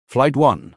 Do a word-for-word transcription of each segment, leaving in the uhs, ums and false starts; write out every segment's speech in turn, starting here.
Flight one.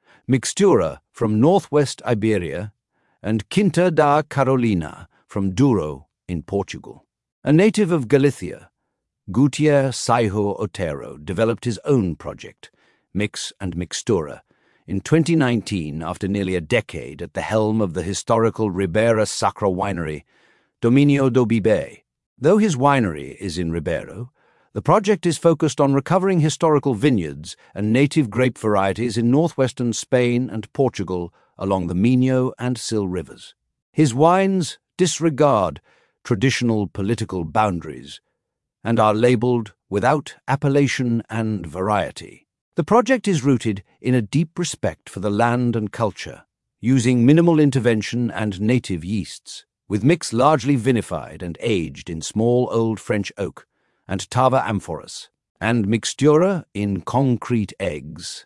Mixtura from northwest Iberia and Quinta da Carolina from Douro in Portugal. A native of Galicia, Gutier Saiho Otero developed his own project, Mix and Mixtura, in twenty nineteen after nearly a decade at the helm of the historical Ribera Sacra winery, Dominio do Bibe. Though his winery is in Ribeiro, the project is focused on recovering historical vineyards and native grape varieties in northwestern Spain and Portugal along the Minho and Sil rivers. His wines disregard traditional political boundaries and are labelled without appellation and variety. The project is rooted in a deep respect for the land and culture, using minimal intervention and native yeasts, with mix largely vinified and aged in small Old French oak and Tava amphoras, and Mixtura in concrete eggs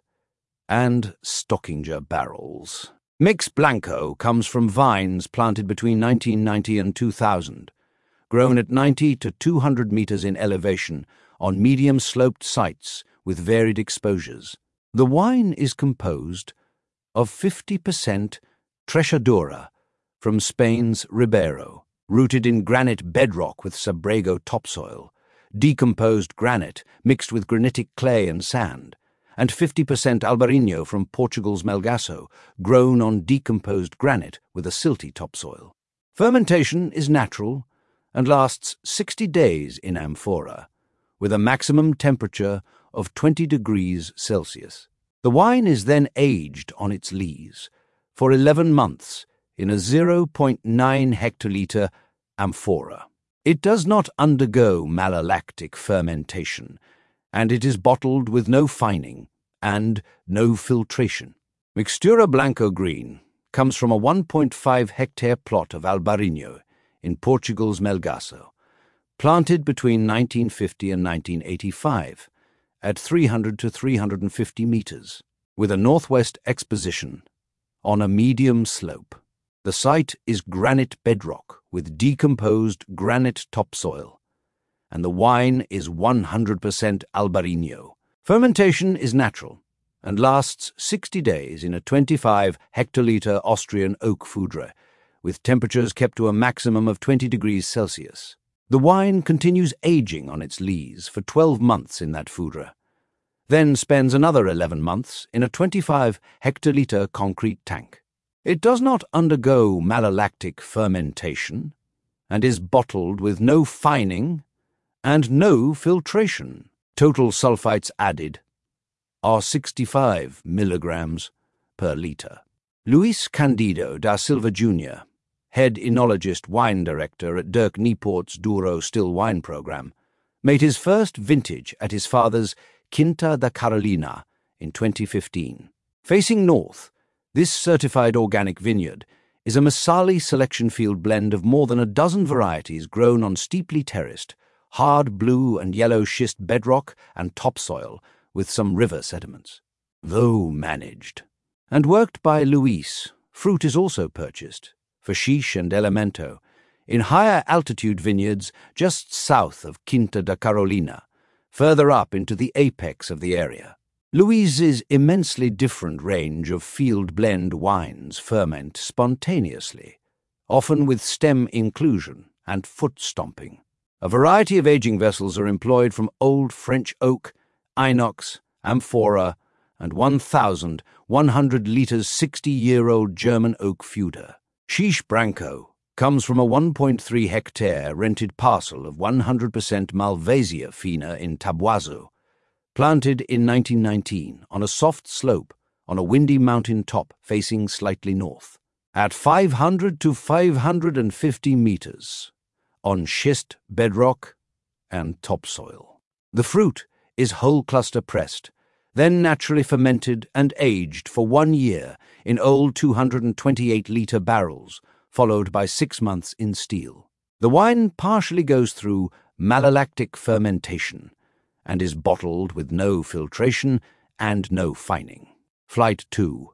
and Stockinger barrels. Mix Blanco comes from vines planted between nineteen ninety and two thousand, grown at ninety to two hundred meters in elevation on medium-sloped sites with varied exposures. The wine is composed of fifty percent Trechadura from Spain's Ribeiro, rooted in granite bedrock with Sabrego topsoil, decomposed granite mixed with granitic clay and sand, and fifty percent Albarino from Portugal's Melgaço, grown on decomposed granite with a silty topsoil. Fermentation is natural and lasts sixty days in amphora, with a maximum temperature of twenty degrees Celsius. The wine is then aged on its lees for eleven months in a zero point nine hectoliter amphora. It does not undergo malolactic fermentation, and it is bottled with no fining and no filtration. Mixtura Blanco Green comes from a one point five hectare plot of Albarino in Portugal's Melgaço, planted between nineteen fifty and nineteen eighty-five at three hundred to three hundred fifty meters, with a northwest exposition on a medium slope. The site is granite bedrock with decomposed granite topsoil, and the wine is one hundred percent Albarino. Fermentation is natural and lasts sixty days in a twenty-five hectoliter Austrian oak foudre, with temperatures kept to a maximum of twenty degrees Celsius. The wine continues aging on its lees for twelve months in that foudre, then spends another eleven months in a twenty-five hectoliter concrete tank. It does not undergo malolactic fermentation and is bottled with no fining and no filtration. Total sulfites added are sixty-five milligrams per litre. Luis Candido da Silva Junior, head enologist wine director at Dirk Nieport's Douro Still Wine Program, made his first vintage at his father's Quinta da Carolina in twenty fifteen. Facing north, this certified organic vineyard is a Masali selection field blend of more than a dozen varieties grown on steeply terraced, hard blue and yellow schist bedrock and topsoil with some river sediments. Though managed and worked by Luis, fruit is also purchased, for Xix and Elemento, in higher altitude vineyards just south of Quinta da Carolina, further up into the apex of the area. Luis's immensely different range of field blend wines ferment spontaneously, often with stem inclusion and foot stomping. A variety of aging vessels are employed from old French oak, inox, amphora, and one thousand one hundred litres sixty-year-old German oak Fuder. Xix Branco comes from a one point three hectare rented parcel of one hundred percent Malvasia fina in Tabuazo, planted in nineteen nineteen on a soft slope on a windy mountain top facing slightly north, at five hundred to five hundred fifty meters, on schist bedrock and topsoil. The fruit is whole cluster pressed, then naturally fermented and aged for one year in old two hundred twenty-eight litre barrels, followed by six months in steel. The wine partially goes through malolactic fermentation and is bottled with no filtration and no fining. Flight two.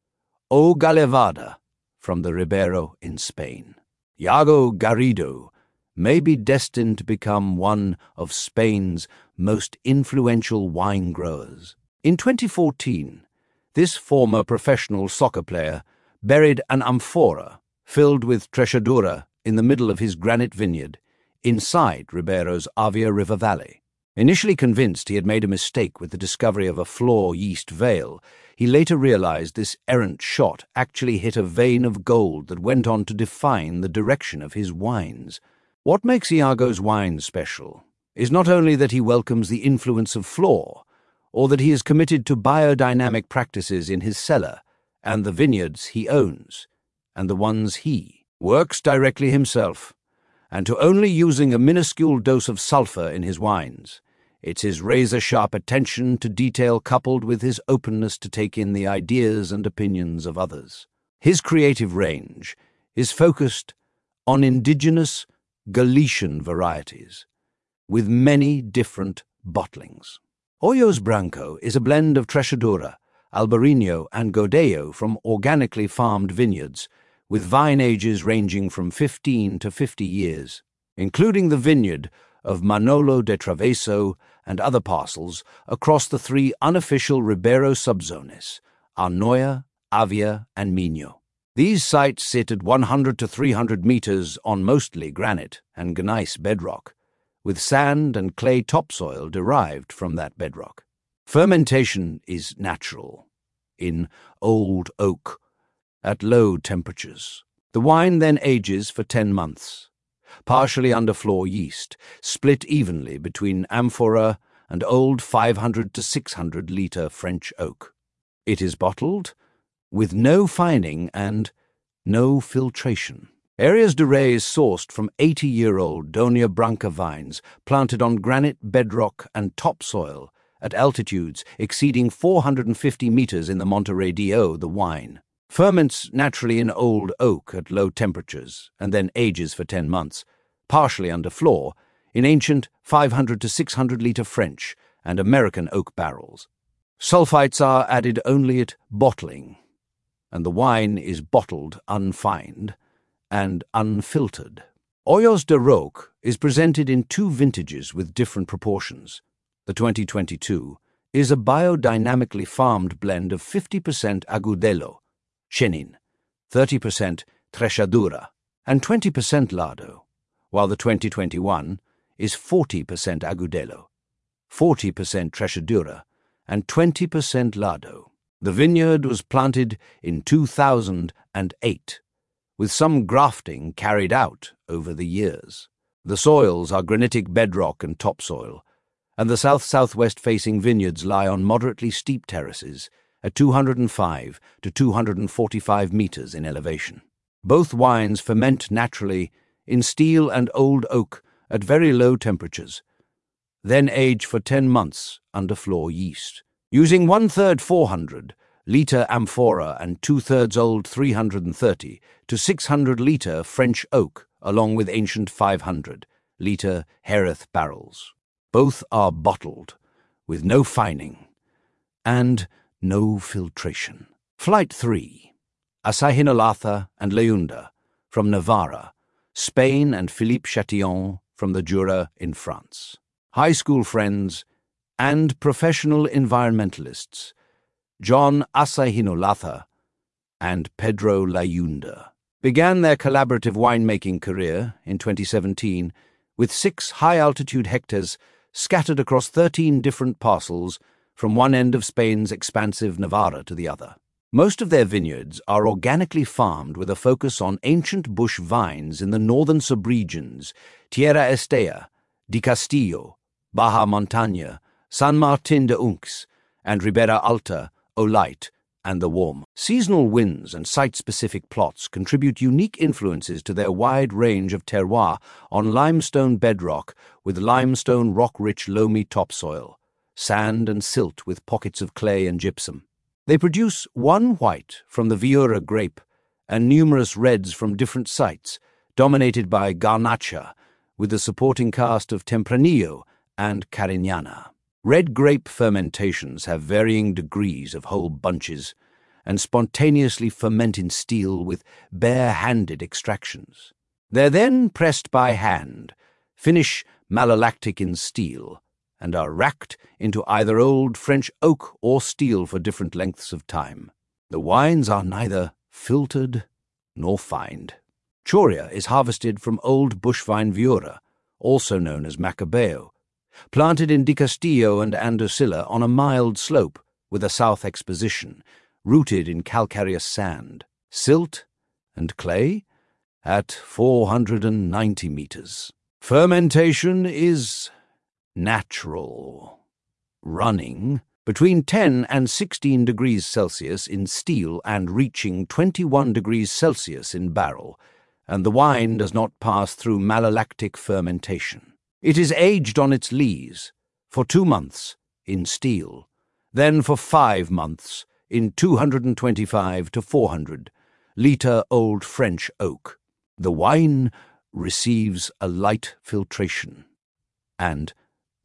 O Galevada from the Ribeiro in Spain. Iago Garrido may be destined to become one of Spain's most influential wine growers. In twenty fourteen, This former professional soccer player buried an amphora filled with Trechadura in the middle of his granite vineyard, inside Ribeiro's Avia River Valley. Initially convinced he had made a mistake with the discovery of a flaw yeast veil, he later realized this errant shot actually hit a vein of gold that went on to define the direction of his wines. What makes Iago's wine special is not only that he welcomes the influence of flaw, or that he is committed to biodynamic practices in his cellar and the vineyards he owns, and the ones he works directly himself, and to only using a minuscule dose of sulfur in his wines. It's his razor-sharp attention to detail coupled with his openness to take in the ideas and opinions of others. His creative range is focused on indigenous Galician varieties, with many different bottlings. Hoyos Branco is a blend of Trechadura, Albarino, and Godello from organically farmed vineyards, with vine ages ranging from fifteen to fifty years, including the vineyard of Manolo de Traveso and other parcels across the three unofficial Ribeiro subzones, Arnoia, Avia, and Minho. These sites sit at one hundred to three hundred meters on mostly granite and gneiss bedrock, with sand and clay topsoil derived from that bedrock. Fermentation is natural, in old oak, at low temperatures. The wine then ages for ten months, partially under floor yeast, split evenly between amphora and old five hundred to six hundred litre French oak. It is bottled with no fining and no filtration. Areas de Rey is sourced from eighty-year-old Doña Branca vines planted on granite bedrock and topsoil at altitudes exceeding four hundred fifty meters in the Monterey do, the wine. Ferments naturally in old oak at low temperatures and then ages for ten months, partially under floor, in ancient five hundred to six hundred litre French and American oak barrels. Sulfites are added only at bottling, and the wine is bottled unfined and unfiltered. Hoyos de Roque is presented in two vintages with different proportions. The twenty twenty-two is a biodynamically farmed blend of fifty percent Agudelo, Chenin, thirty percent Trechadura, and twenty percent Lardo, while the twenty twenty-one is forty percent Agudelo, forty percent Trechadura, and twenty percent Lardo. The vineyard was planted in two thousand eight, with some grafting carried out over the years. The soils are granitic bedrock and topsoil, and the south-southwest facing vineyards lie on moderately steep terraces at two hundred five to two hundred forty-five meters in elevation. Both wines ferment naturally in steel and old oak at very low temperatures, then age for ten months under floor yeast. Using one-third four hundred litre amphora and two-thirds old three hundred thirty to six hundred litre French oak, along with ancient five hundred litre Jerez barrels. Both are bottled with no fining and no filtration. Flight three, Asahinolatha and Leunda from Navarra, Spain, and Philippe Chatillon from the Jura in France. High school friends and professional environmentalists, John Asahinolatha and Pedro Leunda, began their collaborative winemaking career in twenty seventeen with six high-altitude hectares scattered across thirteen different parcels from one end of Spain's expansive Navarra to the other. Most of their vineyards are organically farmed with a focus on ancient bush vines in the northern subregions, Tierra Estella, Di Castillo, Baja Montaña, San Martín de Unx, and Ribera Alta, Olite, and the Warm. Seasonal winds and site-specific plots contribute unique influences to their wide range of terroir on limestone bedrock with limestone rock-rich loamy topsoil, sand and silt with pockets of clay and gypsum. They produce one white from the Viura grape and numerous reds from different sites, dominated by Garnacha, with the supporting cast of Tempranillo and Cariñana. Red grape fermentations have varying degrees of whole bunches and spontaneously ferment in steel with bare-handed extractions. They're then pressed by hand, finish malolactic in steel, and are racked into either old French oak or steel for different lengths of time. The wines are neither filtered nor fined. Choria is harvested from old bushvine Viura, also known as Macabeo, planted in Di Castillo and Andosilla on a mild slope with a south exposition, rooted in calcareous sand, silt, and clay at four hundred ninety meters. Fermentation is natural, running between ten and sixteen degrees Celsius in steel and reaching twenty-one degrees Celsius in barrel, and the wine does not pass through malolactic fermentation. It is aged on its lees for two months in steel, then for five months in two hundred twenty-five to four hundred litre old French oak. The wine receives a light filtration and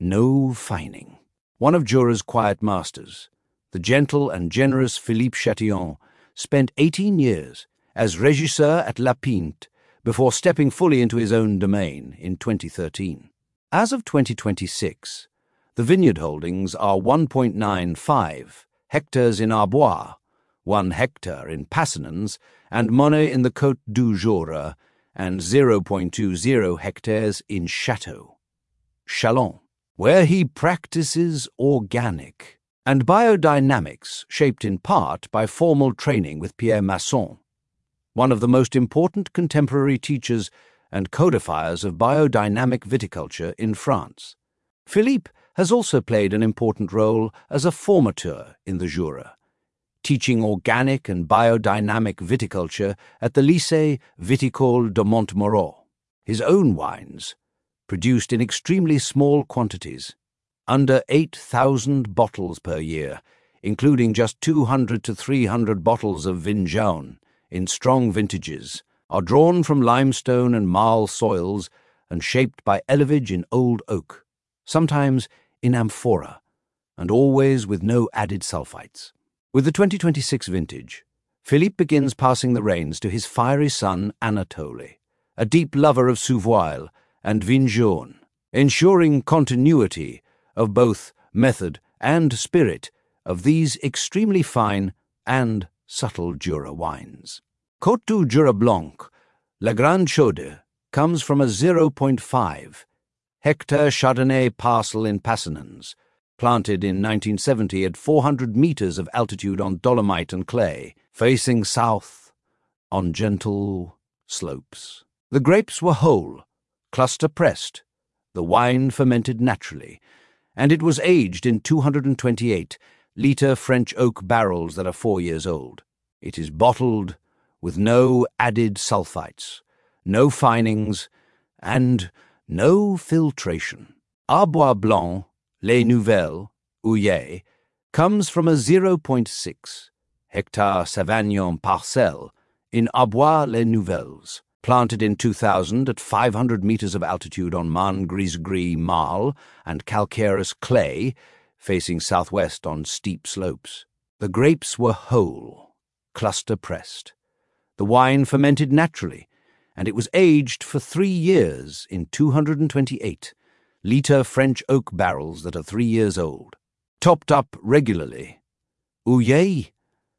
no fining. One of Jura's quiet masters, the gentle and generous Philippe Chatillon, spent eighteen years as régisseur at La Pinte before stepping fully into his own domain in twenty thirteen. As of twenty twenty-six, the vineyard holdings are one point nine five hectares in Arbois, one hectare in Passanans, and Monet in the Côte du Jura, and zero point two zero hectares in Château, Chalon, where he practices organic and biodynamics shaped in part by formal training with Pierre Masson, one of the most important contemporary teachers and codifiers of biodynamic viticulture in France. Philippe has also played an important role as a formateur in the Jura, teaching organic and biodynamic viticulture at the Lycée Viticole de Montmoreau. His own wines, produced in extremely small quantities, under eight thousand bottles per year, including just two hundred to three hundred bottles of vin jaune in strong vintages, are drawn from limestone and marl soils and shaped by elevage in old oak, sometimes in amphora, and always with no added sulfites. With the twenty twenty-six vintage, Philippe begins passing the reins to his fiery son Anatole, a deep lover of Souvoile and vin jaune, ensuring continuity of both method and spirit of these extremely fine and subtle Jura wines. Côte du Jura Blanc, La Grande Chaude, comes from a zero point five hectare Chardonnay parcel in Passanans, planted in nineteen seventy at four hundred meters of altitude on dolomite and clay, facing south on gentle slopes. The grapes were whole, cluster-pressed, the wine fermented naturally, and it was aged in two hundred twenty-eight litre French oak barrels that are four years old. It is bottled with no added sulfites, no finings, and no filtration. Arbois Blanc, Les Nouvelles, Houillet, comes from a zero point six hectare Savagnon parcelle in Arbois Les Nouvelles, planted in two thousand at five hundred meters of altitude on Marne Gris-Gris marl and calcareous clay, facing southwest on steep slopes. The grapes were whole, cluster-pressed. The wine fermented naturally, and it was aged for three years in two hundred twenty-eight litre French oak barrels that are three years old, topped up regularly, Houillet,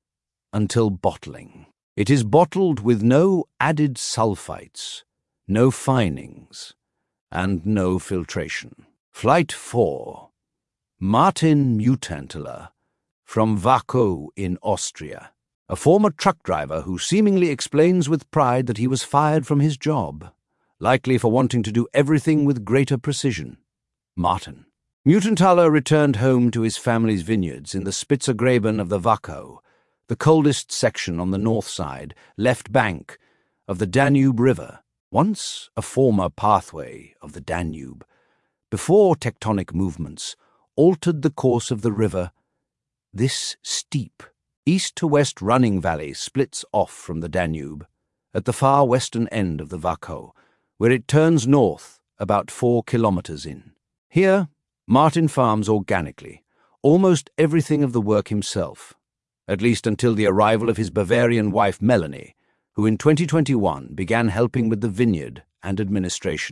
until bottling. It is bottled with no added sulfites, no finings, and no filtration. Flight four. Martin Mutanteler, from Wachau in Austria, a former truck driver who seemingly explains with pride that he was fired from his job, likely for wanting to do everything with greater precision. Martin. Mutanteler returned home to his family's vineyards in the Spitzergraben of the Wachau, the coldest section on the north side, left bank, of the Danube River, once a former pathway of the Danube, before tectonic movements altered the course of the river. This steep, east-to-west running valley splits off from the Danube at the far western end of the Wachau, where it turns north about four kilometers in. Here, Martin farms organically, almost everything of the work himself, at least until the arrival of his Bavarian wife Melanie, who in twenty twenty-one began helping with the vineyard and administration.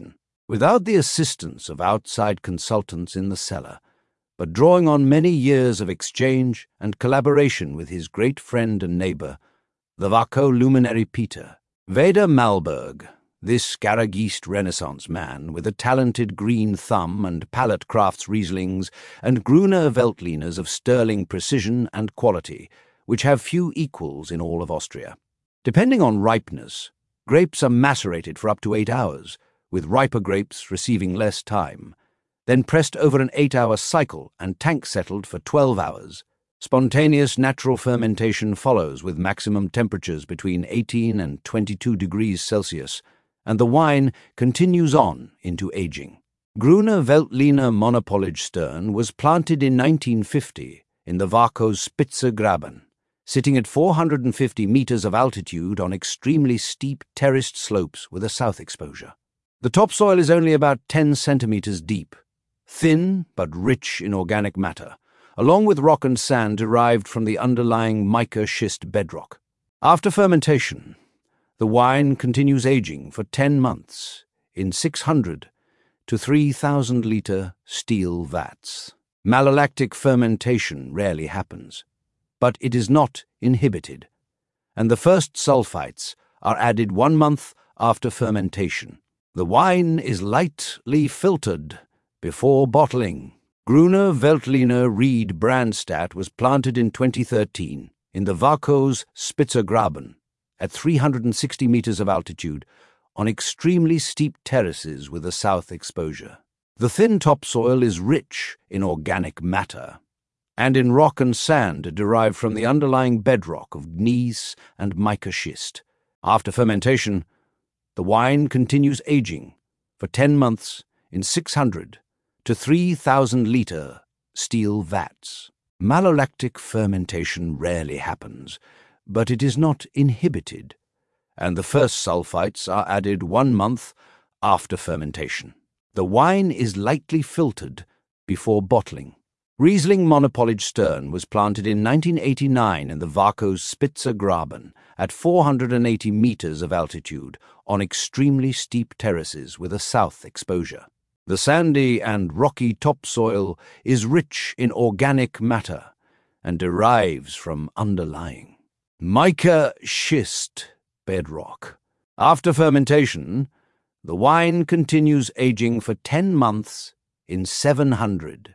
Without the assistance of outside consultants in the cellar, but drawing on many years of exchange and collaboration with his great friend and neighbor, the Wacko luminary Peter, Vader Malberg, this Scarageest Renaissance man with a talented green thumb and palate crafts Rieslings and Gruner Veltliners of sterling precision and quality, which have few equals in all of Austria. Depending on ripeness, grapes are macerated for up to eight hours, with riper grapes receiving less time, then pressed over an eight-hour cycle and tank-settled for twelve hours. Spontaneous natural fermentation follows with maximum temperatures between eighteen and twenty-two degrees Celsius, and the wine continues on into aging. Gruner Veltliner Monopolige Stern was planted in nineteen fifty in the Wacko's Spitze Graben, sitting at four hundred fifty meters of altitude on extremely steep terraced slopes with a south exposure. The topsoil is only about ten centimeters deep, thin but rich in organic matter, along with rock and sand derived from the underlying mica schist bedrock. After fermentation, the wine continues aging for ten months in six hundred to three thousand liter steel vats. Malolactic fermentation rarely happens, but it is not inhibited, and the first sulfites are added one month after fermentation. The wine is lightly filtered before bottling. Gruner Veltliner Ried Brandstadt was planted in twenty thirteen in the Wacko's Spitze Graben at three hundred sixty meters of altitude on extremely steep terraces with a south exposure. The thin topsoil is rich in organic matter and in rock and sand derived from the underlying bedrock of gneiss and mica schist. After fermentation, the wine continues aging for ten months in six hundred to three thousand liter steel vats. Malolactic fermentation rarely happens, but it is not inhibited, and the first sulfites are added one month after fermentation. The wine is lightly filtered before bottling. Riesling Monopolige Stern was planted in nineteen eighty-nine in the Wacko's Spitze Graben at four hundred eighty meters of altitude on extremely steep terraces with a south exposure. The sandy and rocky topsoil is rich in organic matter and derives from underlying mica schist bedrock. After fermentation, the wine continues aging for ten months in seven hundred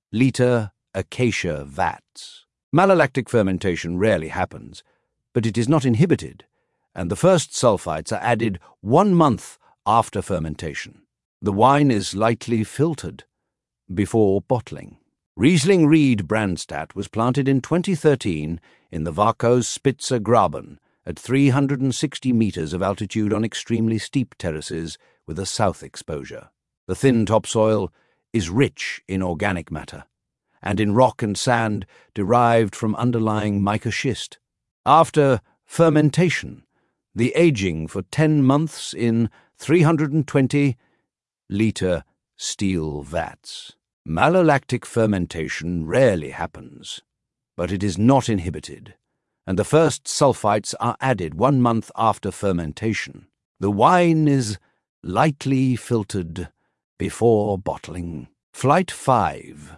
liter acacia vats. Malolactic fermentation rarely happens, but it is not inhibited, and the first sulfites are added one month after fermentation. The wine is lightly filtered before bottling. Riesling Ried Brandstadt was planted in twenty thirteen in the Wacko's Spitze Graben at three hundred sixty meters of altitude on extremely steep terraces with a south exposure. The thin topsoil is rich in organic matter and in rock and sand derived from underlying mica schist. After fermentation, the aging for ten months in three hundred twenty liter steel vats. Malolactic fermentation rarely happens, but it is not inhibited, and the first sulfites are added one month after fermentation. The wine is lightly filtered before bottling. Flight five.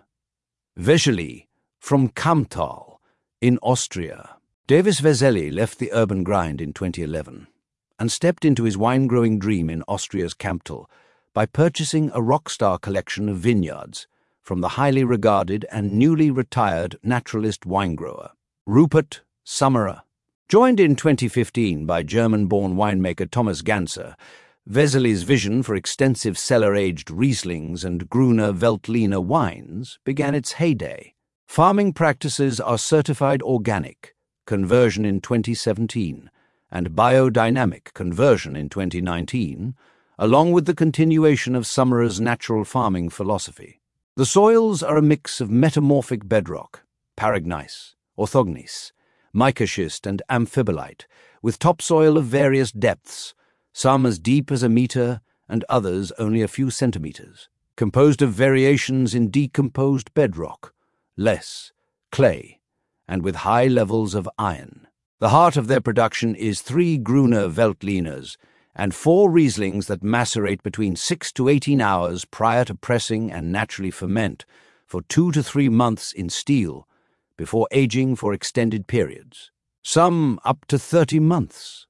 Vesely from Kammtal in Austria. Davis Vesely left the urban grind in twenty eleven and stepped into his wine-growing dream in Austria's Kammtal by purchasing a rockstar collection of vineyards from the highly regarded and newly retired naturalist wine-grower, Rupert Summerer. Joined in twenty fifteen by German-born winemaker Thomas Ganser, Vesely's vision for extensive cellar-aged Rieslings and Gruner Veltliner wines began its heyday. Farming practices are certified organic, conversion in twenty seventeen, and biodynamic conversion in twenty nineteen, along with the continuation of Summerer's natural farming philosophy. The soils are a mix of metamorphic bedrock, paragneiss, orthogneiss, mica schist and amphibolite, with topsoil of various depths, some as deep as a meter and others only a few centimeters, composed of variations in decomposed bedrock, less, clay, and with high levels of iron. The heart of their production is three Gruner Veltliners and four Rieslings that macerate between six to eighteen hours prior to pressing and naturally ferment for two to three months in steel before aging for extended periods, some up to thirty months,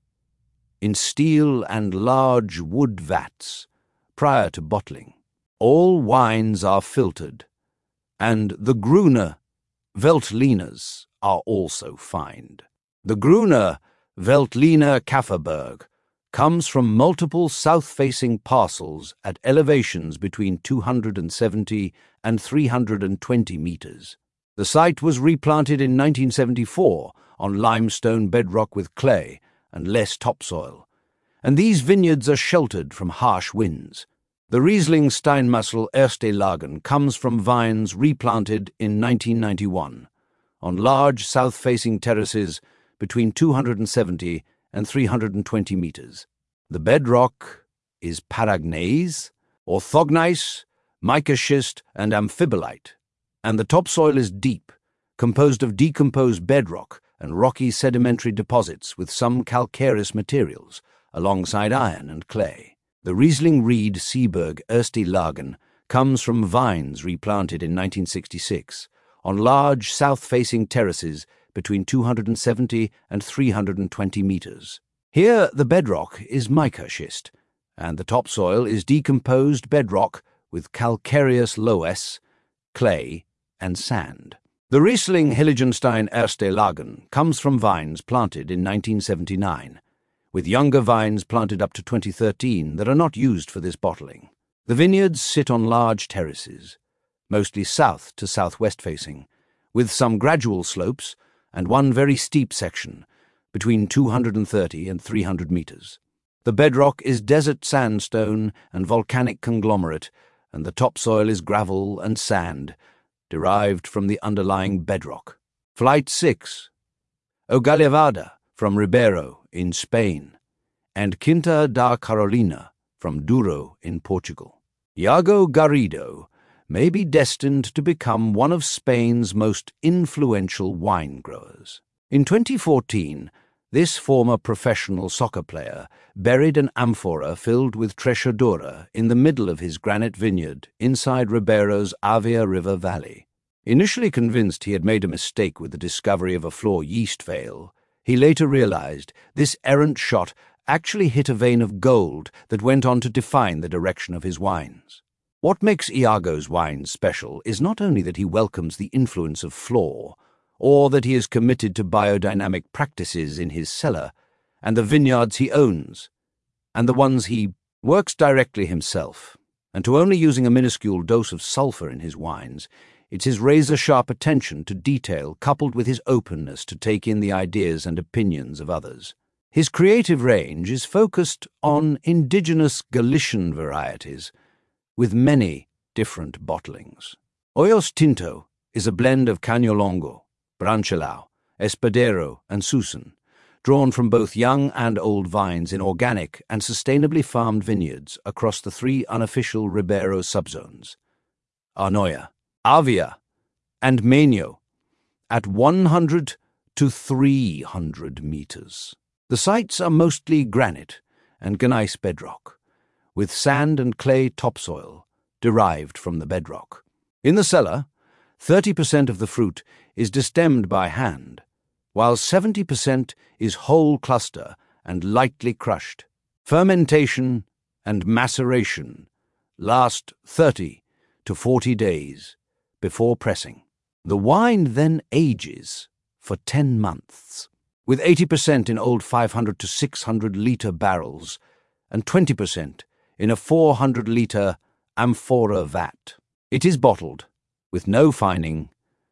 in steel and large wood vats prior to bottling. All wines are filtered, and the Gruner Veltliners are also fined. The Gruner Veltliner Kafferberg comes from multiple south-facing parcels at elevations between two hundred seventy and three hundred twenty meters. The site was replanted in nineteen seventy-four on limestone bedrock with clay and less topsoil, and these vineyards are sheltered from harsh winds. The Riesling Steinmassel Erste Lagen comes from vines replanted in nineteen ninety-one on large south-facing terraces between two hundred seventy and three hundred twenty meters. The bedrock is paragneiss, orthogneiss, mica schist, and amphibolite, and the topsoil is deep, composed of decomposed bedrock and rocky sedimentary deposits with some calcareous materials, alongside iron and clay. The Riesling Ried Seeberg Erste Lagen comes from vines replanted in nineteen sixty-six on large south-facing terraces between two hundred seventy and three hundred twenty meters. Here the bedrock is mica schist, and the topsoil is decomposed bedrock with calcareous loess, clay, and sand. The Riesling Heiligenstein Erste Lagen comes from vines planted in nineteen seventy-nine, with younger vines planted up to twenty thirteen that are not used for this bottling. The vineyards sit on large terraces, mostly south to southwest facing, with some gradual slopes and one very steep section between two hundred thirty and three hundred meters. The bedrock is desert sandstone and volcanic conglomerate, and the topsoil is gravel and sand, derived from the underlying bedrock. Flight six, Ogallevada from Ribeiro in Spain, and Quinta da Carolina from Douro in Portugal. Iago Garrido may be destined to become one of Spain's most influential wine growers. In twenty fourteen, this former professional soccer player buried an amphora filled with Trechadura in the middle of his granite vineyard inside Ribeiro's Avia River Valley. Initially convinced he had made a mistake with the discovery of a flaw yeast veil, he later realized this errant shot actually hit a vein of gold that went on to define the direction of his wines. What makes Iago's wines special is not only that he welcomes the influence of flaw, or that he is committed to biodynamic practices in his cellar, and the vineyards he owns, and the ones he works directly himself, and to only using a minuscule dose of sulfur in his wines. It's his razor-sharp attention to detail coupled with his openness to take in the ideas and opinions of others. His creative range is focused on indigenous Galician varieties, with many different bottlings. Hoyos Tinto is a blend of Caño Longo, Branchelao, Espadero, and Susan, drawn from both young and old vines in organic and sustainably farmed vineyards across the three unofficial Ribeiro subzones, Arnoia, Avia, and Meño, at one hundred to three hundred meters. The sites are mostly granite and gneiss bedrock, with sand and clay topsoil derived from the bedrock. In the cellar, thirty percent of the fruit is destemmed by hand, while seventy percent is whole cluster and lightly crushed. Fermentation and maceration last thirty to forty days before pressing. The wine then ages for ten months, with eighty percent in old five hundred to six hundred litre barrels and twenty percent in a four hundred litre amphora vat. It is bottled with no fining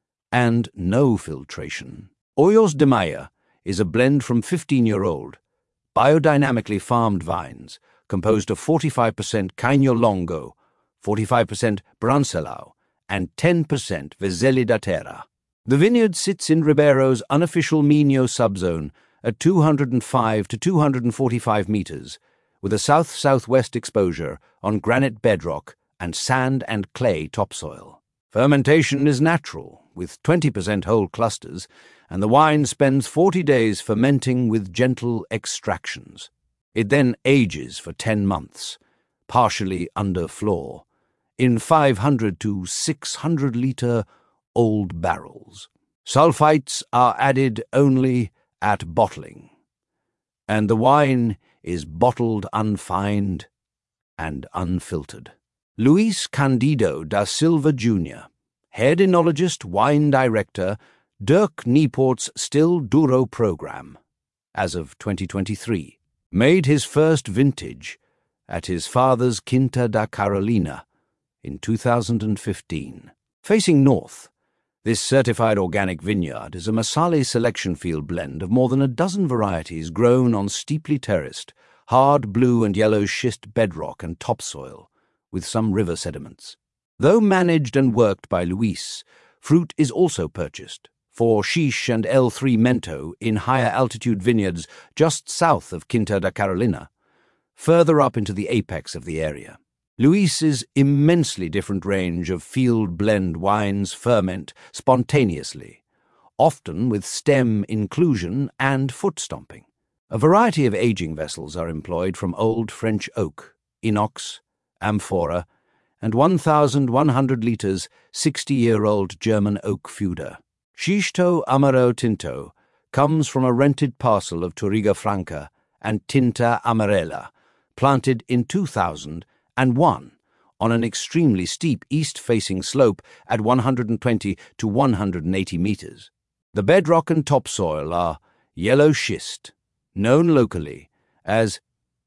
and no filtration. Hoyos de Maya is a blend from fifteen-year-old, biodynamically farmed vines composed of forty-five percent Caño Longo, forty-five percent Branchelao, and ten percent Vezeli da Terra. The vineyard sits in Ribeiro's unofficial Minho subzone at two hundred five to two hundred forty-five meters, with a south-southwest exposure on granite bedrock and sand and clay topsoil. Fermentation is natural, with twenty percent whole clusters, and the wine spends forty days fermenting with gentle extractions. It then ages for ten months, partially under floor, in five hundred to six hundred litre old barrels. Sulfites are added only at bottling, and the wine is bottled unfined and unfiltered. Luis Candido da Silva Junior, head enologist, wine director, Dirk Nieport's Still Douro program, as of twenty twenty-three, made his first vintage at his father's Quinta da Carolina in two thousand fifteen. Facing north, this certified organic vineyard is a Masale selection field blend of more than a dozen varieties grown on steeply terraced, hard blue and yellow schist bedrock and topsoil, with some river sediments. Though managed and worked by Luis, fruit is also purchased for Xix and L three Mento in higher altitude vineyards just south of Quinta da Carolina, further up into the apex of the area. Luis's immensely different range of field blend wines ferment spontaneously, often with stem inclusion and foot stomping. A variety of aging vessels are employed, from old French oak, inox, amphora, and one thousand one hundred litres sixty-year-old German oak Fuder. Xisto Amaro Tinto comes from a rented parcel of Touriga Franca and Tinta Amarela, planted in two thousand and one on an extremely steep east-facing slope at one hundred twenty to one hundred eighty metres. The bedrock and topsoil are yellow schist, known locally as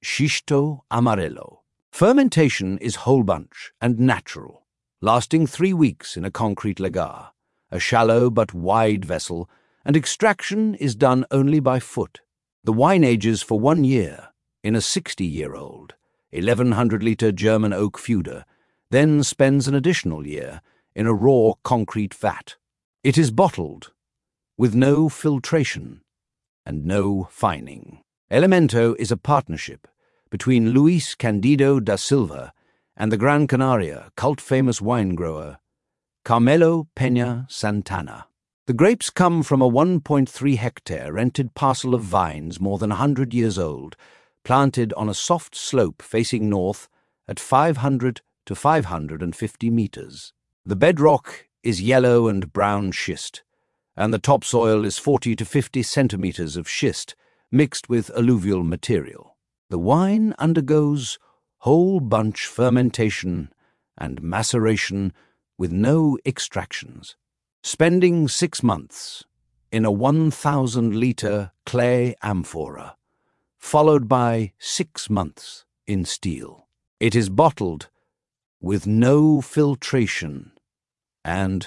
Xisto Amarelo. Fermentation is whole bunch and natural, lasting three weeks in a concrete lagar, a shallow but wide vessel, and extraction is done only by foot. The wine ages for one year in a sixty-year-old, eleven hundred litre German oak Fuder, then spends an additional year in a raw concrete vat. It is bottled with no filtration and no fining. Elemento is a partnership between Luis Candido da Silva and the Gran Canaria cult-famous wine grower Carmelo Peña Santana. The grapes come from a one point three hectare rented parcel of vines more than one hundred years old, planted on a soft slope facing north at five hundred to five hundred fifty metres. The bedrock is yellow and brown schist, and the topsoil is forty to fifty centimetres of schist mixed with alluvial material. The wine undergoes whole bunch fermentation and maceration with no extractions, spending six months in a one thousand litre clay amphora, followed by six months in steel. It is bottled with no filtration and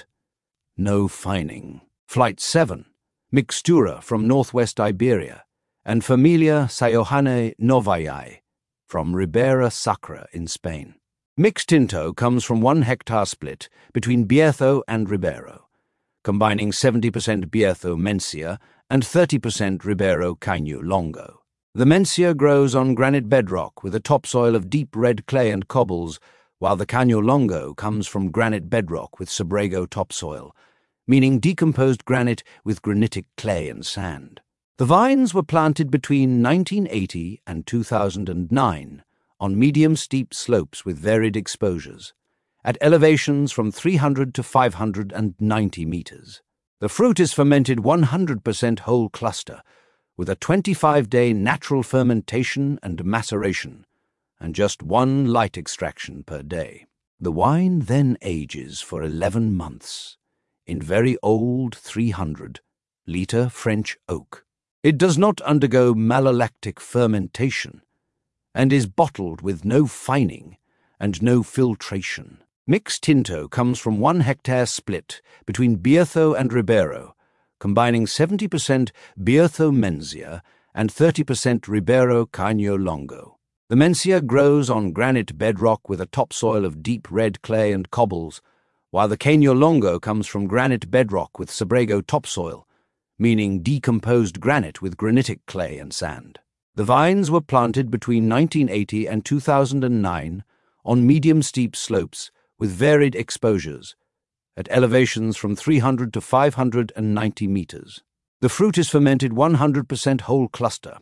no fining. Flight seven, Mixtura from northwest Iberia, and Familia Sayojane Novayae from Ribera Sacra in Spain. Mixed Tinto comes from one hectare split between Bierzo and Ribeiro, combining seventy percent Bierzo Mencia and thirty percent Ribeiro Caño Longo. The Mencia grows on granite bedrock with a topsoil of deep red clay and cobbles, while the Caño Longo comes from granite bedrock with Sobrego topsoil, meaning decomposed granite with granitic clay and sand. The vines were planted between nineteen eighty and two thousand nine on medium steep slopes with varied exposures, at elevations from three hundred to five hundred ninety metres. The fruit is fermented one hundred percent whole cluster, with a twenty-five day natural fermentation and maceration, and just one light extraction per day. The wine then ages for eleven months in very old three hundred litre French oak. It does not undergo malolactic fermentation and is bottled with no fining and no filtration. Mixed Tinto comes from one hectare split between Bierzo and Ribeiro, combining seventy percent Bierzo Mencia and thirty percent Ribeiro Caño Longo. The Mencia grows on granite bedrock with a topsoil of deep red clay and cobbles, while the Caño Longo comes from granite bedrock with Sobrego topsoil, meaning decomposed granite with granitic clay and sand. The vines were planted between nineteen eighty and two thousand nine on medium steep slopes with varied exposures, at elevations from three hundred to five hundred ninety metres. The fruit is fermented one hundred percent whole cluster,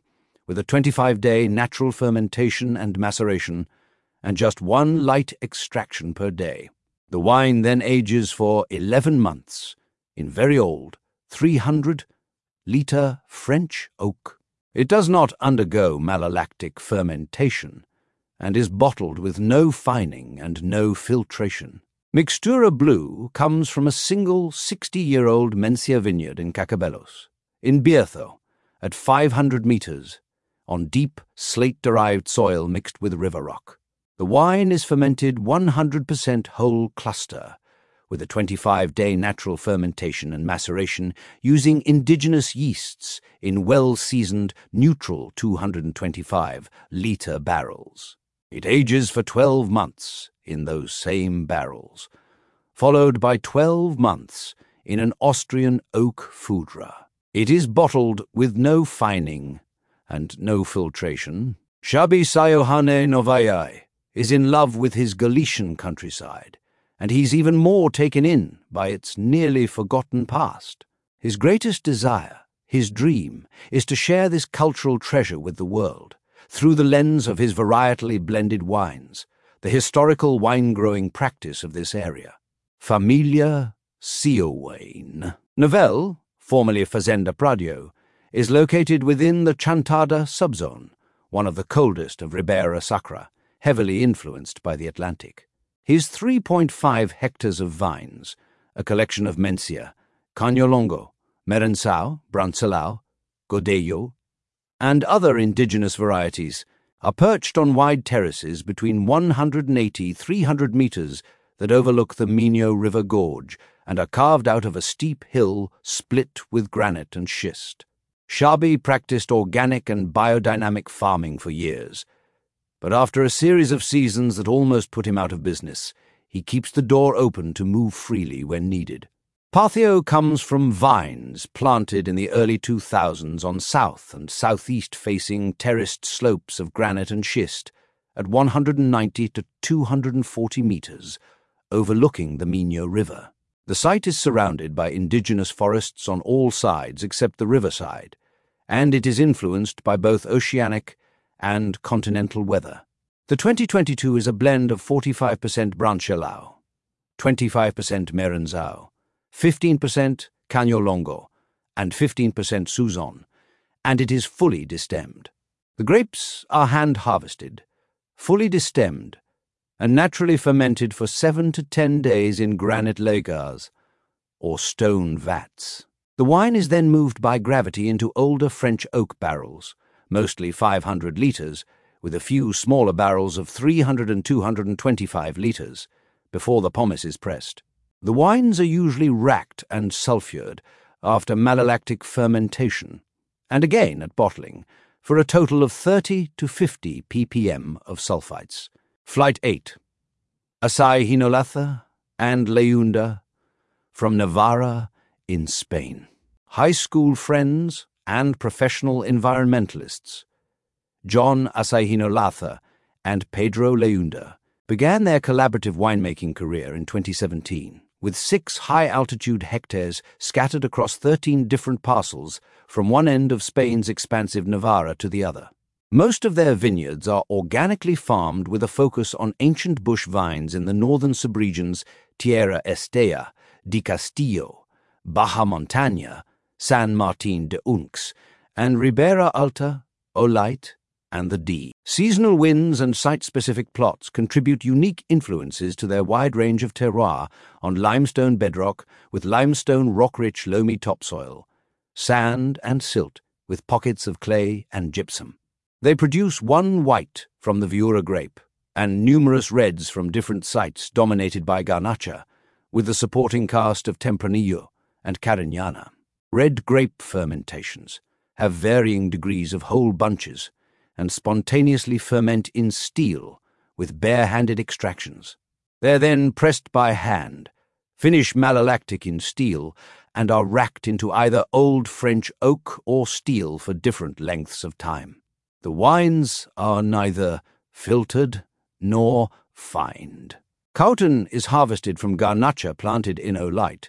with a twenty-five day natural fermentation and maceration, and just one light extraction per day. The wine then ages for eleven months in very old, three hundred litre French oak. It does not undergo malolactic fermentation, and is bottled with no fining and no filtration. Mixtura Blue comes from a single sixty-year-old Mencia vineyard in Cacabelos, in Bierzo, at five hundred metres, on deep slate-derived soil mixed with river rock. The wine is fermented one hundred percent whole cluster, with a twenty-five day natural fermentation and maceration using indigenous yeasts in well-seasoned, neutral two hundred twenty-five litre barrels. It ages for twelve months in those same barrels, followed by twelve months in an Austrian oak foudre. It is bottled with no fining and no filtration. Shabi Sayohane Novayai is in love with his Galician countryside, and he's even more taken in by its nearly forgotten past. His greatest desire, his dream, is to share this cultural treasure with the world, through the lens of his varietally blended wines, the historical wine-growing practice of this area. Familia Siowain. Novelle, formerly Fazenda Pradio, is located within the Chantada subzone, one of the coldest of Ribera Sacra, heavily influenced by the Atlantic. His three point five hectares of vines, a collection of Mencia, Cañolongo, Merensau, Brancilao, Godello, and other indigenous varieties, are perched on wide terraces between one hundred eighty to three hundred metres that overlook the Minho River Gorge and are carved out of a steep hill split with granite and schist. Shabi practiced organic and biodynamic farming for years, but after a series of seasons that almost put him out of business, he keeps the door open to move freely when needed. Pathio comes from vines planted in the early two thousands on south and southeast-facing terraced slopes of granite and schist at one hundred ninety to two hundred forty metres, overlooking the Minho River. The site is surrounded by indigenous forests on all sides except the riverside, and it is influenced by both oceanic and continental weather. The twenty twenty-two is a blend of forty-five percent Branchelao, twenty-five percent Merenzau, fifteen percent Cañolongo, and fifteen percent Suzon, and it is fully destemmed. The grapes are hand-harvested, fully destemmed, and naturally fermented for seven to ten days in granite lagars, or stone vats. The wine is then moved by gravity into older French oak barrels, mostly five hundred litres, with a few smaller barrels of three hundred and two hundred twenty-five litres, before the pomace is pressed. The wines are usually racked and sulfured after malolactic fermentation, and again at bottling, for a total of thirty to fifty ppm of sulfites. Flight eight. Asai Hinolatha and Leunda from Navarra in Spain. High school friends and professional environmentalists, John Asai-Hinolatha and Pedro Leunda, began their collaborative winemaking career in twenty seventeen, with six high-altitude hectares scattered across thirteen different parcels from one end of Spain's expansive Navarra to the other. Most of their vineyards are organically farmed with a focus on ancient bush vines in the northern subregions Tierra Estea, Di Castillo, Baja Montaña, San Martín de Unx, and Ribera Alta, Olite, and the D. Seasonal winds and site-specific plots contribute unique influences to their wide range of terroir on limestone bedrock with limestone rock-rich loamy topsoil, sand and silt with pockets of clay and gypsum. They produce one white from the Viura grape and numerous reds from different sites dominated by Garnacha, with the supporting cast of Tempranillo and Cariñana. Red grape fermentations have varying degrees of whole bunches and spontaneously ferment in steel with bare-handed extractions. They are then pressed by hand, finish malolactic in steel, and are racked into either old French oak or steel for different lengths of time. The wines are neither filtered nor fined. Cauten is harvested from Garnacha planted in Olite,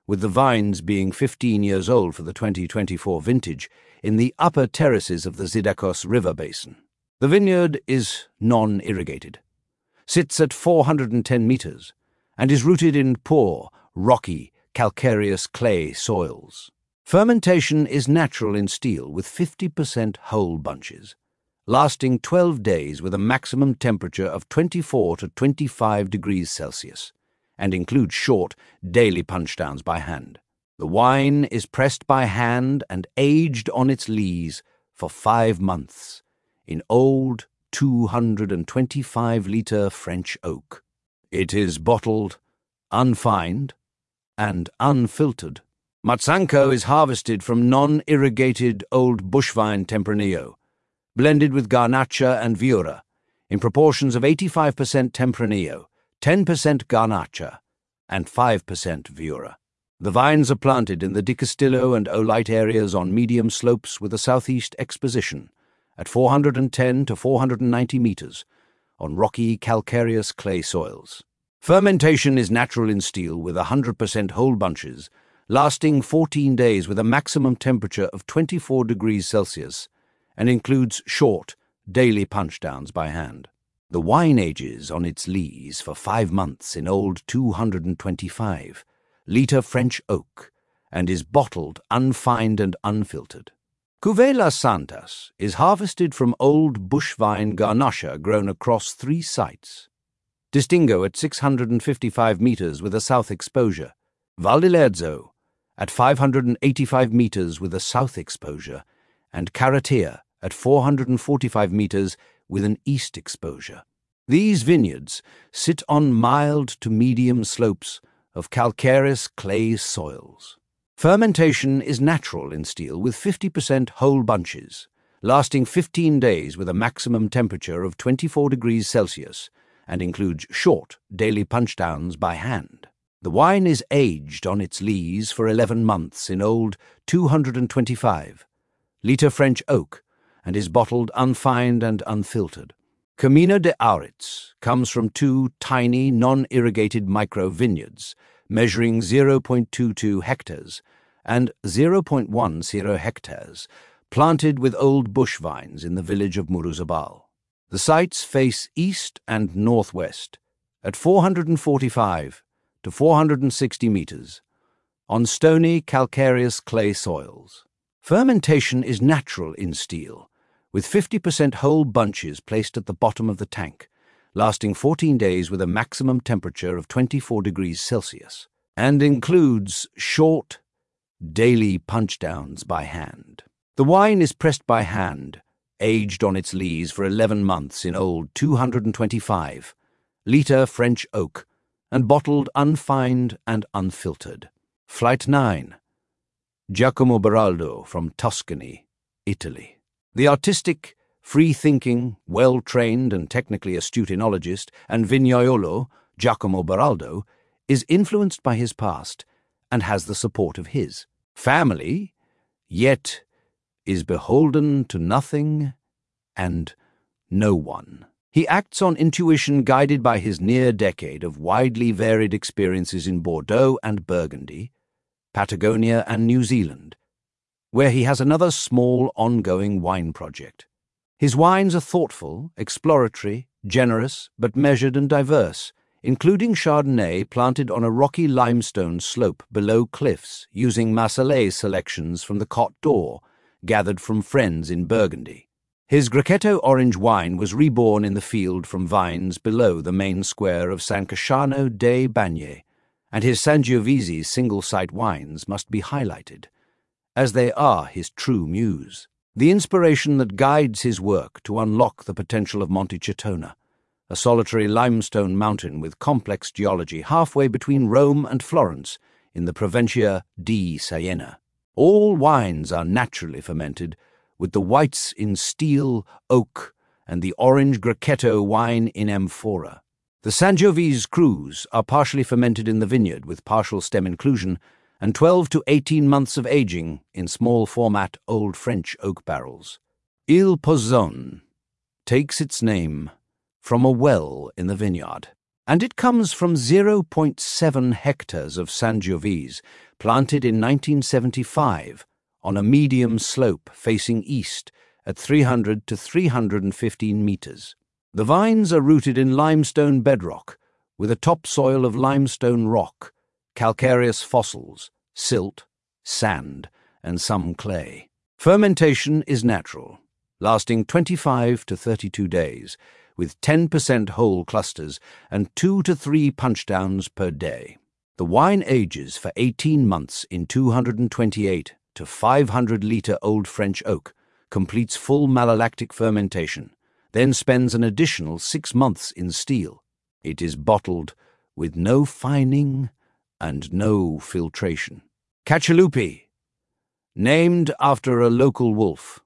with the vines being fifteen years old for the twenty twenty-four vintage in the upper terraces of the Zydakos River basin. The vineyard is non-irrigated, sits at four hundred ten meters, and is rooted in poor, rocky, calcareous clay soils. Fermentation is natural in steel with fifty percent whole bunches, lasting twelve days with a maximum temperature of twenty-four to twenty-five degrees Celsius, and includes short, daily punchdowns by hand. The wine is pressed by hand and aged on its lees for five months in old two hundred twenty-five litre French oak. It is bottled, unfined, and unfiltered. Matsanko is harvested from non-irrigated old bushvine Tempranillo, blended with Garnacha and Viura, in proportions of eighty-five percent Tempranillo, ten percent Garnacha, and five percent Viura. The vines are planted in the Di Castillo and Olite areas on medium slopes with a southeast exposition, at four hundred ten to four hundred ninety meters, on rocky calcareous clay soils. Fermentation is natural in steel with one hundred percent whole bunches, lasting fourteen days with a maximum temperature of twenty-four degrees Celsius, and includes short, daily punchdowns by hand. The wine ages on its lees for five months in old two hundred twenty-five litre French oak, and is bottled, unfined and unfiltered. Cuvée Las Santas is harvested from old bushvine Garnacha grown across three sites. Distingo at six hundred fifty-five meters with a south exposure, Val di Lerzo at five hundred eighty-five meters with a south exposure, and Caratea at four hundred forty-five meters with an east exposure. These vineyards sit on mild to medium slopes of calcareous clay soils. Fermentation is natural in steel with fifty percent whole bunches, lasting fifteen days with a maximum temperature of twenty-four degrees Celsius, and includes short, daily punchdowns by hand. The wine is aged on its lees for eleven months in old two hundred twenty-five litre French oak, and is bottled, unfined and unfiltered. Camino de Auritz comes from two tiny, non-irrigated micro-vineyards, measuring zero point two two hectares and zero point one zero hectares, planted with old bush vines in the village of Muruzabal. The sites face east and northwest, at four hundred forty-five to four hundred sixty meters, on stony, calcareous clay soils. Fermentation is natural in steel, with fifty percent whole bunches placed at the bottom of the tank, lasting fourteen days with a maximum temperature of twenty-four degrees Celsius, and includes short, daily punchdowns by hand. The wine is pressed by hand, aged on its lees for eleven months in old two hundred twenty-five litre French oak, and bottled, unfined and unfiltered. Flight nine. Giacomo Baraldo from Tuscany, Italy. The artistic, free-thinking, well-trained and technically astute enologist and vignaiolo, Giacomo Baraldo, is influenced by his past and has the support of his family, yet is beholden to nothing and no one. He acts on intuition guided by his near decade of widely varied experiences in Bordeaux and Burgundy, Patagonia and New Zealand, where he has another small ongoing wine project. His wines are thoughtful, exploratory, generous, but measured and diverse, including Chardonnay planted on a rocky limestone slope below cliffs using Marseillais selections from the Côte d'Or, gathered from friends in Burgundy. His Grechetto orange wine was reborn in the field from vines below the main square of San Casciano dei Bagni, and his Sangiovese single-site wines must be highlighted, as they are his true muse, the inspiration that guides his work to unlock the potential of Monte Cetona, a solitary limestone mountain with complex geology halfway between Rome and Florence in the Provincia di Siena. All wines are naturally fermented, with the whites in steel, oak, and the orange Grechetto wine in amphora. The Sangiovese crus are partially fermented in the vineyard with partial stem inclusion and twelve to eighteen months of aging in small format old French oak barrels. Il Pozzone takes its name from a well in the vineyard. And it comes from zero point seven hectares of Sangiovese, planted in nineteen seventy-five on a medium slope facing east at three hundred to three hundred fifteen meters. The vines are rooted in limestone bedrock, with a topsoil of limestone rock, calcareous fossils, silt, sand, and some clay. Fermentation is natural, lasting twenty-five to thirty-two days, with ten percent whole clusters and two to three punchdowns per day. The wine ages for eighteen months in two hundred twenty-eight to five hundred litre old French oak, completes full malolactic fermentation, then spends an additional six months in steel. It is bottled with no fining and no filtration. Cacialuppi, named after a local wolf,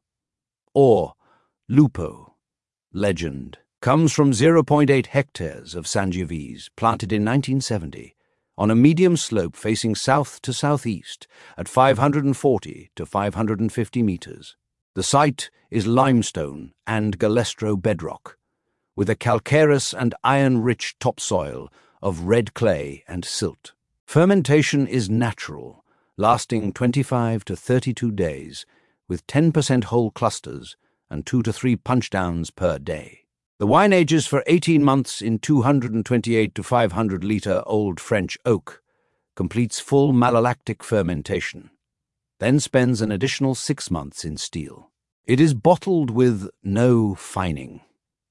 or Lupo, legend, comes from zero point eight hectares of Sangiovese, planted in nineteen seventy, on a medium slope facing south to southeast at five hundred forty to five hundred fifty meters. The site is limestone and galestro bedrock, with a calcareous and iron-rich topsoil of red clay and silt. Fermentation is natural, lasting twenty-five to thirty-two days, with ten percent whole clusters and two to three punchdowns per day. The wine ages for eighteen months in two hundred twenty-eight to five hundred litre old French oak, completes full malolactic fermentation, then spends an additional six months in steel. It is bottled with no fining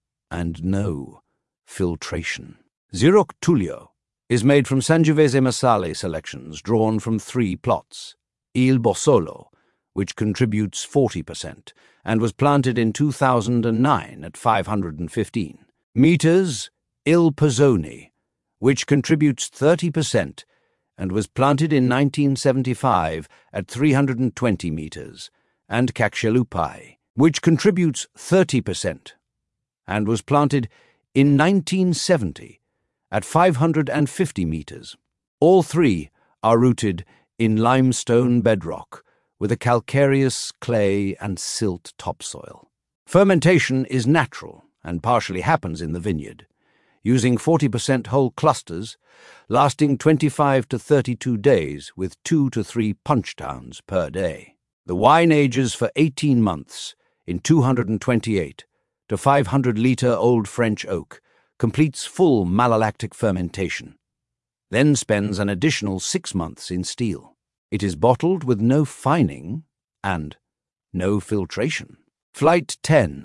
and no filtration. Ziruc Tullio is made from Sangiovese Marsale selections drawn from three plots. Il Bossolo, which contributes forty percent, and was planted in two thousand nine at five hundred fifteen meters. Il Pezzone, which contributes thirty percent, and was planted in nineteen seventy-five at three hundred twenty meters, and Cacialuppi, which contributes thirty percent, and was planted in nineteen seventy at five hundred fifty meters. All three are rooted in limestone bedrock, with a calcareous clay and silt topsoil. Fermentation is natural and partially happens in the vineyard, using forty percent whole clusters, lasting twenty-five to thirty-two days with two to three punchdowns per day. The wine ages for eighteen months in two hundred twenty-eight to five hundred litre old French oak, completes full malolactic fermentation, then spends an additional six months in steel. It is bottled with no fining and no filtration. Flight ten.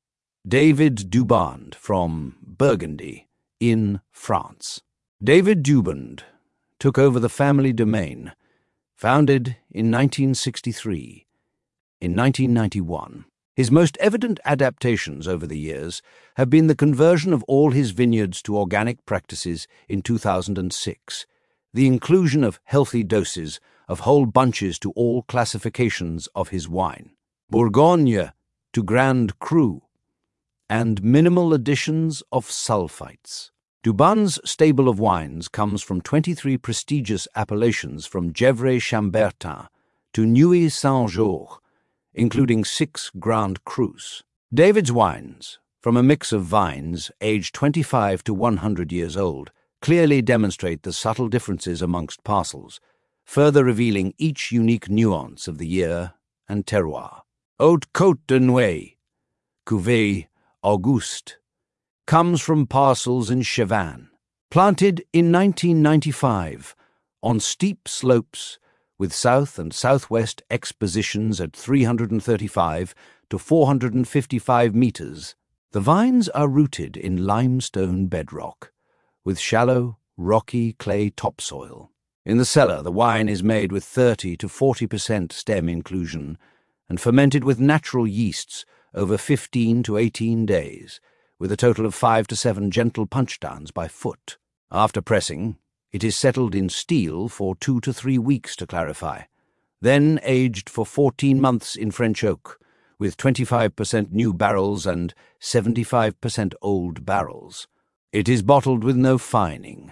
David Duband from Burgundy in France. David Duband took over the family domain, founded in nineteen sixty-three. In nineteen ninety-one, his most evident adaptations over the years have been the conversion of all his vineyards to organic practices in two thousand six, the inclusion of healthy doses of whole bunches to all classifications of his wine, Bourgogne to Grand Cru, and minimal additions of sulfites. Duband's stable of wines comes from twenty-three prestigious appellations from Gevrey-Chambertin to Neuilly-Saint-Georges, including six Grand Crus. David's wines, from a mix of vines aged twenty-five to one hundred years old, clearly demonstrate the subtle differences amongst parcels, further revealing each unique nuance of the year and terroir. Haute Côte de Nuits, Cuvée Auguste, comes from parcels in Chevannes, planted in nineteen ninety-five on steep slopes with south and southwest expositions at three hundred thirty-five to four hundred fifty-five meters. The vines are rooted in limestone bedrock, with shallow, rocky clay topsoil. In the cellar, the wine is made with thirty to forty percent stem inclusion and fermented with natural yeasts over fifteen to eighteen days, with a total of five to seven gentle punchdowns by foot. After pressing, it is settled in steel for two to three weeks to clarify, then aged for fourteen months in French oak, with twenty-five percent new barrels and seventy-five percent old barrels. It is bottled with no fining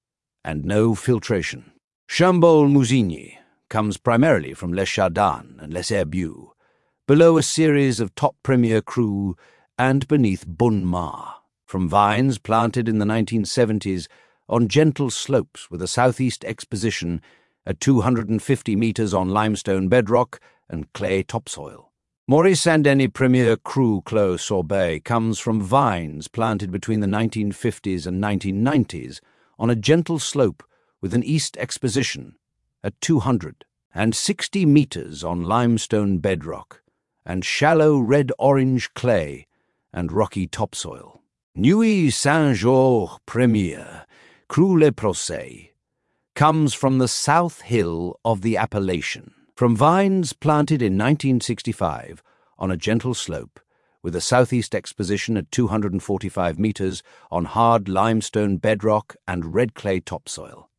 and no filtration. Chambolle-Musigny comes primarily from Les Chardins and Les Herbieux, below a series of top premier cru and beneath Bonnes Mares. from vines planted in the nineteen seventies on gentle slopes with a southeast exposition at two hundred fifty metres on limestone bedrock and clay topsoil. Maurice Saint-Denis Premier Cru Clos Sorbet comes from vines planted between the nineteen fifties and nineteen nineties on a gentle slope with an east exposition at two hundred sixty metres on limestone bedrock and shallow red-orange clay and rocky topsoil. Nuits Saint-Georges Premier Cru Le Procès comes from the south hill of the appellation, from vines planted in nineteen sixty-five on a gentle slope with a southeast exposition at two hundred forty-five metres on hard limestone bedrock and red clay topsoil.